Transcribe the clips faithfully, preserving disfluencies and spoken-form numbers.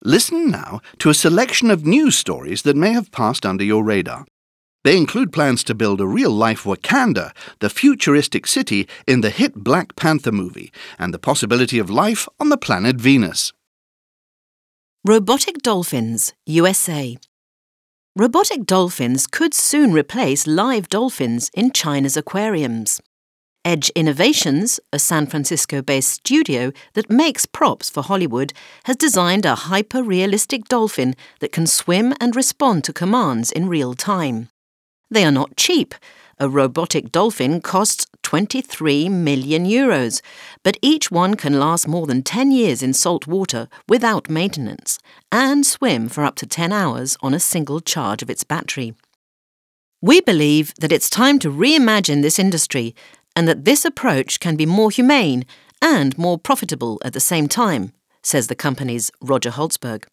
Listen now to a selection of news stories that may have passed under your radar. They include plans to build a real-life Wakanda, the futuristic city in the hit Black Panther movie, and the possibility of life on the planet Venus. Robotic dolphins, U S A. Robotic dolphins could soon replace live dolphins in China's aquariums. Edge Innovations, a San Francisco-based studio that makes props for Hollywood, has designed a hyper-realistic dolphin that can swim and respond to commands in real time. They are not cheap. A robotic dolphin costs twenty-three million euros, but each one can last more than ten years in salt water without maintenance and swim for up to ten hours on a single charge of its battery. We believe that it's time to reimagine this industry and that this approach can be more humane and more profitable at the same time, says the company's Roger Holzberg.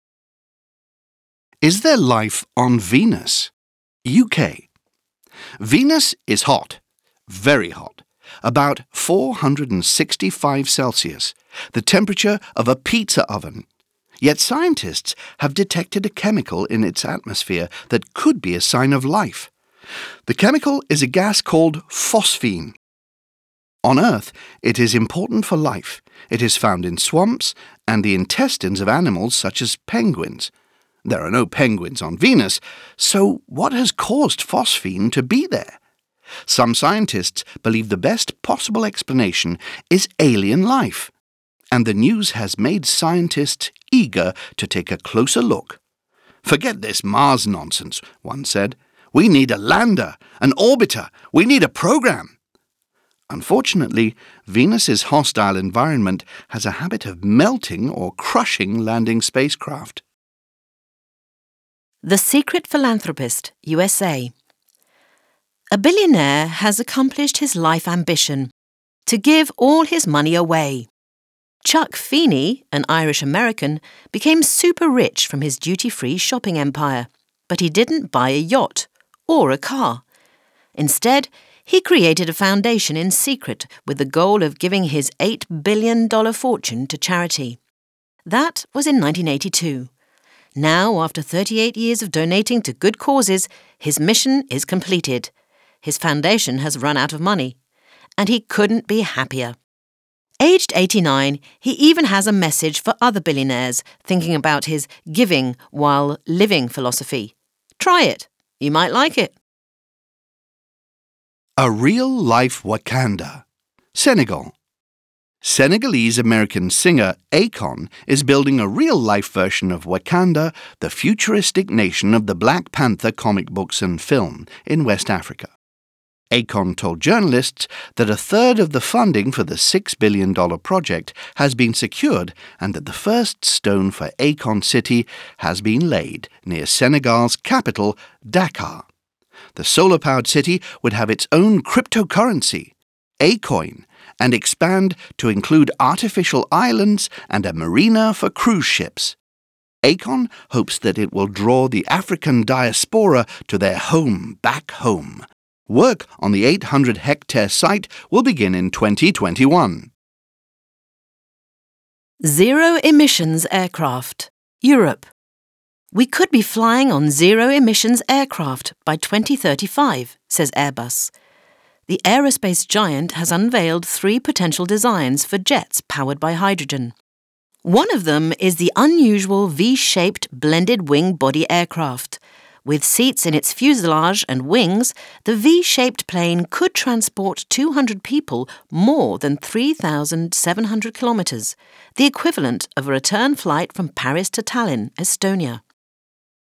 Is there life on Venus? U K. Venus is hot, very hot, about four hundred sixty-five Celsius, the temperature of a pizza oven. Yet scientists have detected a chemical in its atmosphere that could be a sign of life. The chemical is a gas called phosphine. On Earth, it is important for life. It is found in swamps and the intestines of animals such as penguins. There are no penguins on Venus, so what has caused phosphine to be there? Some scientists believe the best possible explanation is alien life, and the news has made scientists eager to take a closer look. "Forget this Mars nonsense," one said. "We need a lander, an orbiter. We need a program." Unfortunately, Venus's hostile environment has a habit of melting or crushing landing spacecraft. The Secret Philanthropist, U S A. A billionaire has accomplished his life ambition, to give all his money away. Chuck Feeney, an Irish-American, became super rich from his duty-free shopping empire, but he didn't buy a yacht or a car. Instead, he created a foundation in secret with the goal of giving his eight billion dollars fortune to charity. That was in nineteen eighty-two. Now, after thirty-eight years of donating to good causes, his mission is completed. His foundation has run out of money, and he couldn't be happier. Aged eighty-nine, he even has a message for other billionaires thinking about his giving while living philosophy. Try it. You might like it. A real-life Wakanda. Senegal. Senegalese-American singer Akon is building a real-life version of Wakanda, the futuristic nation of the Black Panther comic books and film in West Africa. Akon told journalists that a third of the funding for the six billion dollars project has been secured and that the first stone for Akon City has been laid near Senegal's capital, Dakar. The solar-powered city would have its own cryptocurrency, Acoin, and expand to include artificial islands and a marina for cruise ships. Akon hopes that it will draw the African diaspora to their home back home. Work on the eight hundred hectare site will begin in twenty twenty-one. Zero-emissions aircraft, Europe. We could be flying on zero-emissions aircraft by twenty thirty-five, says Airbus. The aerospace giant has unveiled three potential designs for jets powered by hydrogen. One of them is the unusual V-shaped blended wing body aircraft. With seats in its fuselage and wings, the V-shaped plane could transport two hundred people more than three thousand seven hundred kilometres, the equivalent of a return flight from Paris to Tallinn, Estonia.